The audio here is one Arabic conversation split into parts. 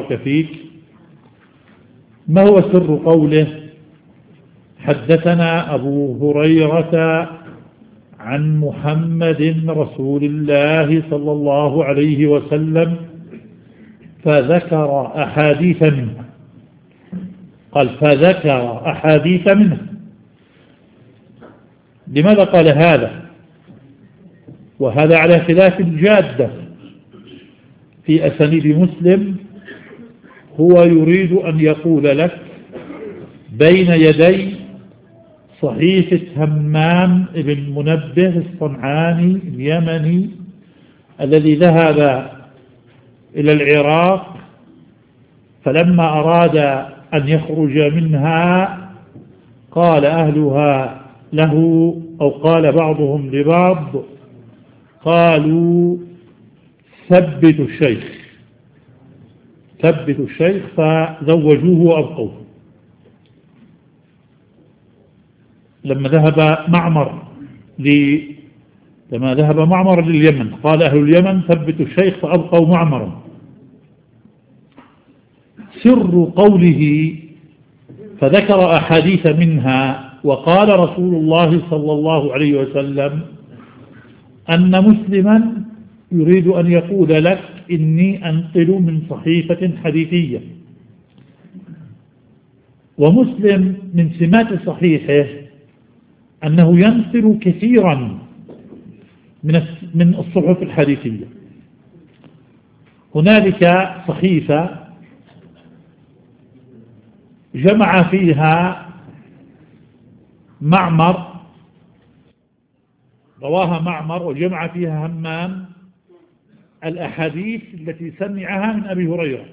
بارك فيك. ما هو سر قوله حدثنا أبو هريرة عن محمد رسول الله صلى الله عليه وسلم فذكر أحاديث منه؟ قال فذكر أحاديث منه. لماذا قال هذا؟ وهذا على خلاف الجادة في أسانيد مسلم. هو يريد أن يقول لك بين يدي صحيفة همام بن منبه الصنعاني اليمني الذي ذهب إلى العراق، فلما أراد أن يخرج منها قال أهلها له، أو قال بعضهم لبعض، قالوا ثبتوا الشيخ ثبتوا الشيخ، فزوجوه وأبقوه. لما ذهب معمر لليمن قال أهل اليمن ثبتوا الشيخ فأبقوا معمرا. سر قوله فذكر أحاديث منها وقال رسول الله صلى الله عليه وسلم أن مسلما يريد أن يقول لك إني أنقل من صحيفة حديثية. ومسلم من سمات صحيحه أنه ينقل كثيرا من الصحف الحديثية. هنالك صحيفة جمع فيها معمر، رواها معمر وجمع فيها همام الأحاديث التي سمعها من أبي هريرة،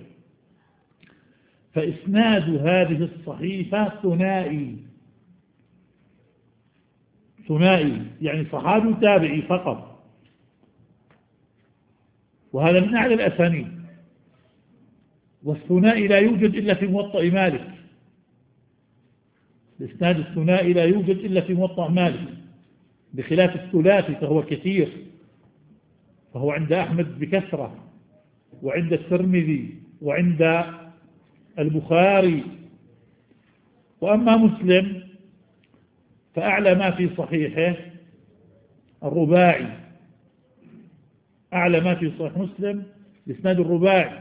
فإسناد هذه الصحيفة ثنائي، يعني صحابي تابعي فقط، وهذا من أعلى الأسانيد. والثنائي لا يوجد إلا في موطأ مالك، الإسناد الثنائي لا يوجد إلا في موطأ مالك، بخلاف الثلاثي فهو كثير، فهو عند أحمد بكثرة، وعند الترمذي، وعند البخاري. وأما مسلم فأعلى ما في صحيحه الرباعي، أعلى ما في صحيح مسلم الإسناد الرباعي.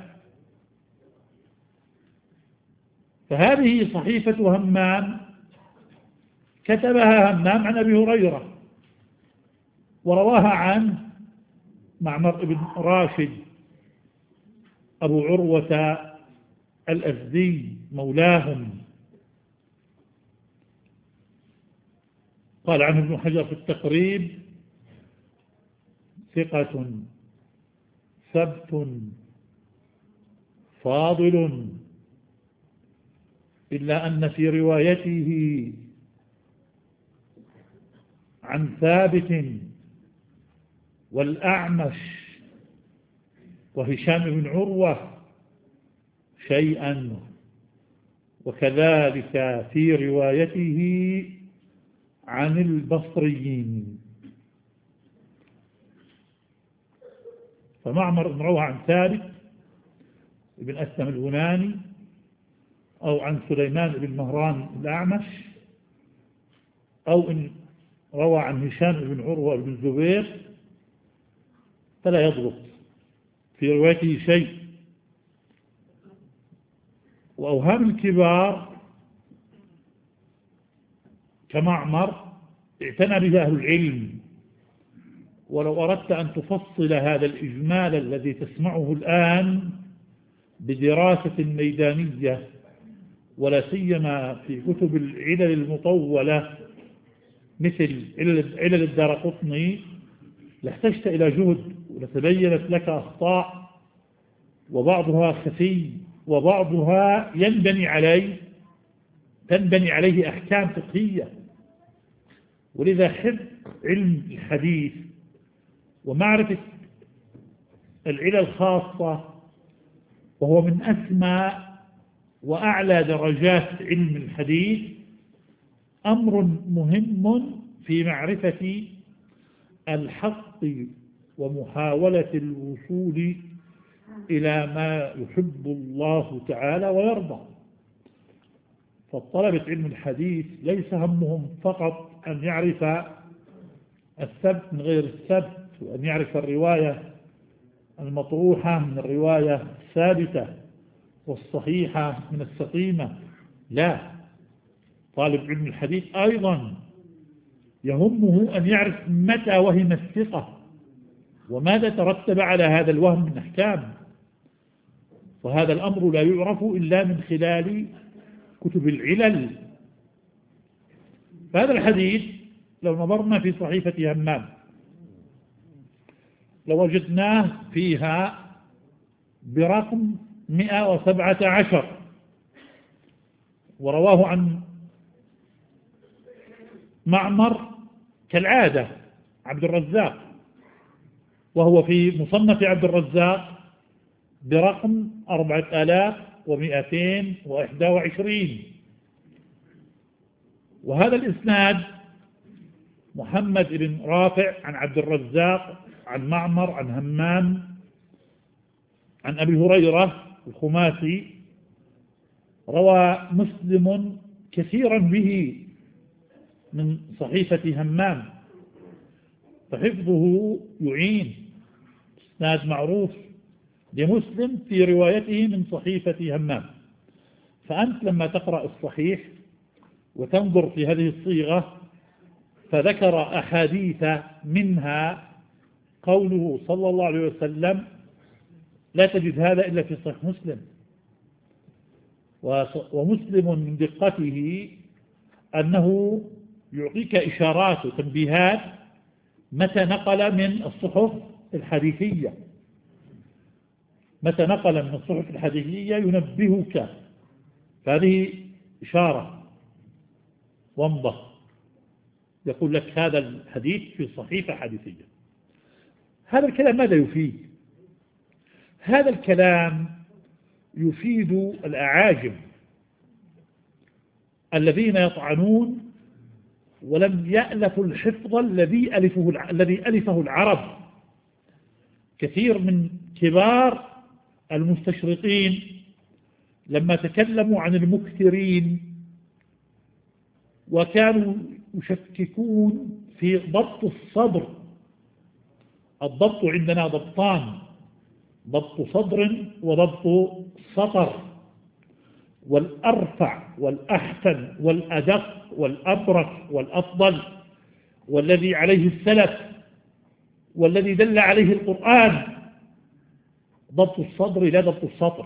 فهذه صحيفة همام كتبها همام عن أبي هريرة، ورواها عن معمر بن راشد أبو عروة الأزدي مولاهم. قال عنه ابن حجر في التقريب ثقة ثبت فاضل، إلا أن في روايته عن ثابت والأعمش وهشام بن عروة شيئا، وكذلك في روايته عن البصريين. فمعمر بن روى عن ثابت بن أسلم الهناني، أو عن سليمان بن مهران الأعمش، أو إن روى عن هشام بن عروة بن الزبير، فلا يضبط في روايته شيء. وأوهام الكبار كمعمر اعتنى بها أهل العلم. ولو أردت أن تفصل هذا الإجمال الذي تسمعه الآن بدراسة ميدانية، ولا سيما في كتب العلل المطولة مثل علل الدارقطني، لاحتجت إلى جهد، ولتبينت لك أخطاء، وبعضها خفي، وبعضها تنبني عليه أحكام فقهية. ولذا حفظ علم الحديث ومعرفة العلل الخاصة، وهو من أسمى وأعلى درجات علم الحديث، أمر مهم في معرفة الحق ومحاولة الوصول إلى ما يحب الله تعالى ويرضى. فالطلبة علم الحديث ليس همهم فقط أن يعرف الثبت من غير الثبت، وأن يعرف الرواية المطروحة من الرواية الثابتة والصحيحة من السقيمة. لا، طالب علم الحديث أيضا يهمه أن يعرف متى وهم الثقة وماذا ترتب على هذا الوهم من أحكام، وهذا الأمر لا يعرف إلا من خلال كتب العلل. فهذا الحديث لو نظرنا في صحيفة همام لوجدناه فيها برقم 117، ورواه عن معمر كالعادة عبد الرزاق، وهو في مصنف عبد الرزاق برقم 4221. وهذا الإسناد محمد بن رافع عن عبد الرزاق عن معمر عن همام عن أبي هريرة الخماسي، روى مسلم كثيرا به من صحيفة همام، فحفظه يعين. إسناد معروف لمسلم في روايته من صحيفة همام. فأنت لما تقرأ الصحيح وتنظر في هذه الصيغة فذكر أحاديث منها قوله صلى الله عليه وسلم، لا تجد هذا إلا في صحيح مسلم. ومسلم من دقته أنه يعطيك إشارات وتنبيهات متى نقل من الصحف الحديثية، متى نقل من الصحف الحديثية ينبهك، فهذه إشارة ومضة، يقول لك هذا الحديث في صحيفة حديثية. هذا الكلام ماذا يفيد؟ هذا الكلام يفيد الأعاجم الذين يطعنون ولم يألفوا الحفظ الذي ألفه العرب. كثير من كبار المستشرقين لما تكلموا عن المكثرين وكانوا يشككون في ضبط الصدر. الضبط عندنا ضبطان، ضبط صدر وضبط سطر، والأرفع والأحسن والأدق والأبرك والأفضل والذي عليه السلف والذي دل عليه القرآن، ضبط الصدر لا ضبط السطر.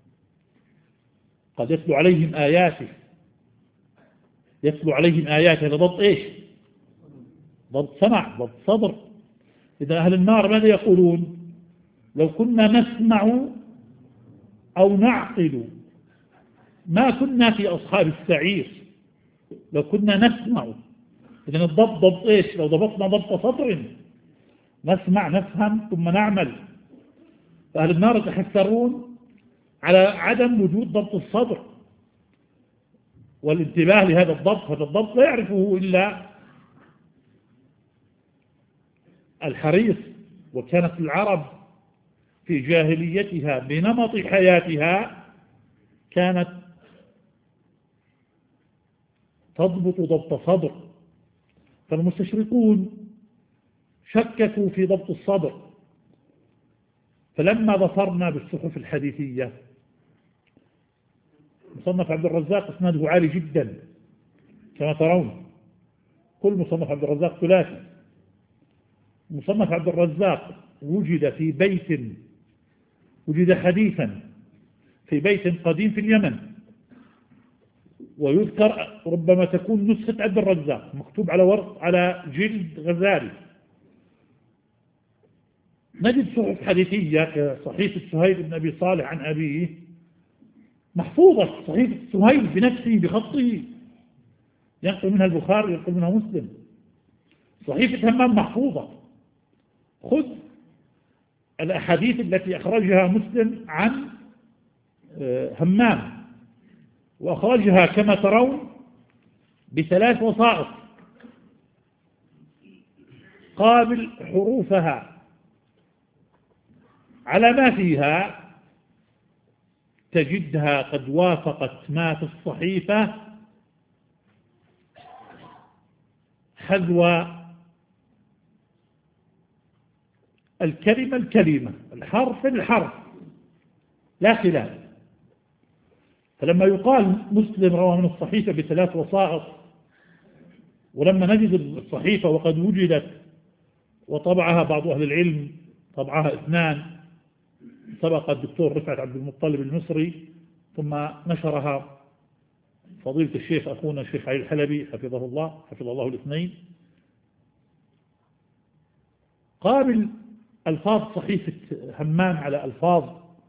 قد يتلو عليهم آياته، يتلو عليهم آياته، هذا ضبط إيش؟ ضبط سمع، ضبط صدر. إذا أهل النار ماذا يقولون؟ لو كنا نسمع أو نعقل ما كنا في أصحاب السعير. لو كنا نسمع، إذن الضبط ضبط إيش؟ لو ضبطنا ضبط صدر، نسمع نفهم ثم نعمل. فأهل النار يتحسرون على عدم وجود ضبط الصدر والانتباه لهذا الضبط. هذا الضبط لا يعرفه إلا الحريص. وكانت العرب في جاهليتها بنمط حياتها كانت تضبط ضبط صدر، فالمستشرقون شككوا في ضبط الصدر. فلما ظفرنا بالصحف الحديثية، مصنف عبد الرزاق اسناده عالي جدا كما ترون، كل مصنف عبد الرزاق ثلاثي. مصنف عبد الرزاق وجد في بيت، وجد حديثا في بيت قديم في اليمن، ويذكر ربما تكون نسخة عبد الرزاق مكتوب على ورق على جلد غزالي. نجد صحف حديثية كصحيفة سهيل بن أبي صالح عن أبيه محفوظة، صحيفة سهيل بنفسه بخطه، ينقل منها البخاري ينقل منها مسلم. صحيفة همام محفوظة. خذ الأحاديث التي أخرجها مسلم عن همام، وأخرجها كما ترون بثلاث وسائط قابل حروفها على ما فيها تجدها قد وافقت ما في الصحيفة حذو الكلمة الحرف الحرف لا خلاف. فلما يقال مسلم روى من الصحيفة ب3 وسائط، ولما نجد الصحيفة وقد وجدت وطبعها بعض أهل العلم طبعها 2، سبق الدكتور رفعت عبد المطلب المصري، ثم نشرها فضيلة الشيخ أخونا الشيخ علي الحلبي حفظه الله الاثنين، قابل ألفاظ صحيفة همام على ألفاظ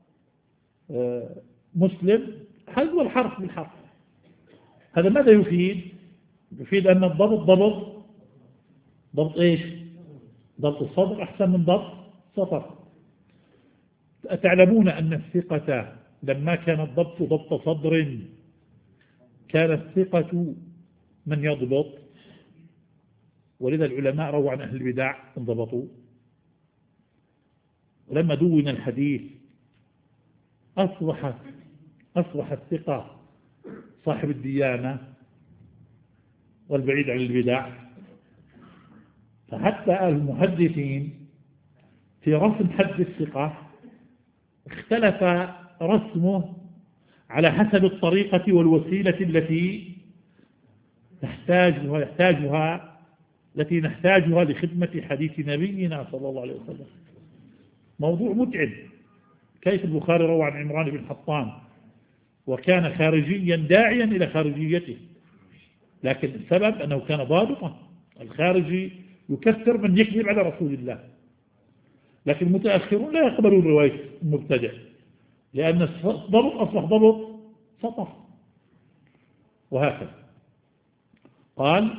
مسلم حذو الحرف بالحرف. هذا ماذا يفيد؟ يفيد أن الضبط ضبط إيش؟ ضبط الصدر أحسن من ضبط السطر. تعلمون أن الثقة لما كان الضبط ضبط صدر كان الثقة من يضبط، ولذا العلماء رووا عن أهل البدع انضبطوا. ولما دون الحديث أصبح الثقة صاحب الديانة والبعيد عن البدع. فحتى المحدثين في رسم حد الثقة اختلف رسمه على حسب الطريقة والوسيلة التي نحتاجها لخدمة حديث نبينا صلى الله عليه وسلم. موضوع متعب. كيف البخاري روى عن عمران بن حطان وكان خارجيا داعيا إلى خارجيته، لكن السبب أنه كان ضابطا. الخارجي يكثر من يكذب على رسول الله، لكن المتأخرون لا يقبلون رواية المبتدع، لأن الضبط أصبح ضبط سطر. وهكذا قال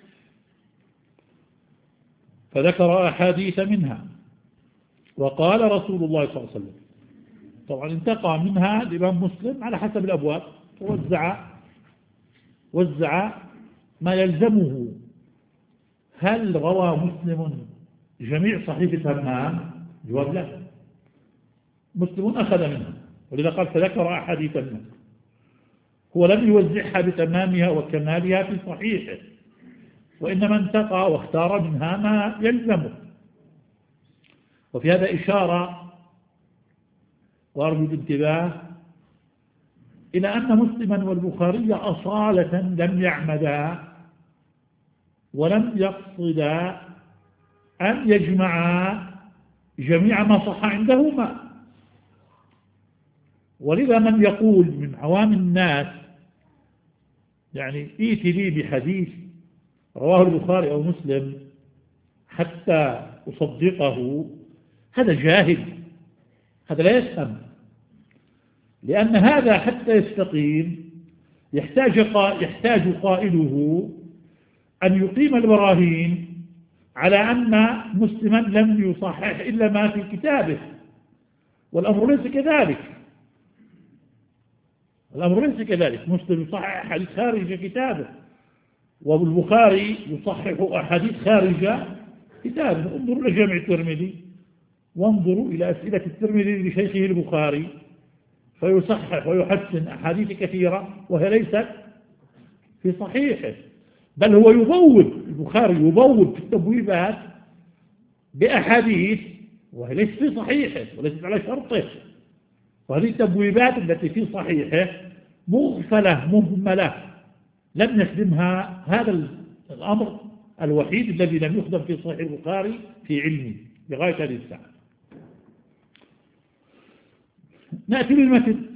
فذكر أحاديث منها وقال رسول الله صلى الله عليه وسلم. طبعا انتقى منها الإمام مسلم على حسب الأبواب، وزع ما يلزمه. هل روى مسلم جميع صحيفة همام؟ جواب لا، مسلم أخذ منها، ولذا قال فذكر أحاديث منها. هو لم يوزعها بتمامها وكمالها في صحيحه، وإنما انتقى واختار منها ما يلزمه. وفي هذا إشارة وأرجو الانتباه إلى أن مسلما والبخاري أصالة لم يعمدا ولم يقصدا أن يجمعا جميع ما صح عندهما. ولذا من يقول من عوام الناس يعني ائت لي بحديث رواه البخاري أو مسلم حتى أصدقه، هذا جاهل، هذا لا يفهم. لأن هذا حتى يستقيم يحتاج قائله أن يقيم البراهين على أن مسلما لم يصحح إلا ما في كتابه، والأمر ليس كذلك. مسلم يصحح أحاديث خارج كتابه، والبخاري يصحح أحاديث خارج كتابه. انظروا إلى جامع الترمذي وانظروا إلى أسئلة الترمذي لشيخه البخاري، فيصحح ويحسن أحاديث كثيرة وهي ليست في صحيحه، بل هو البخاري يبوب في التبويبات بأحاديث وهي ليست في صحيحه وليست على شرطه. وهذه التبويبات التي في صحيحه مغفلة مهملة لم يخدمها. هذا الأمر الوحيد الذي لم يخدم في صحيح البخاري في علمه لغاية هذه الساعة. نأتي للمتن.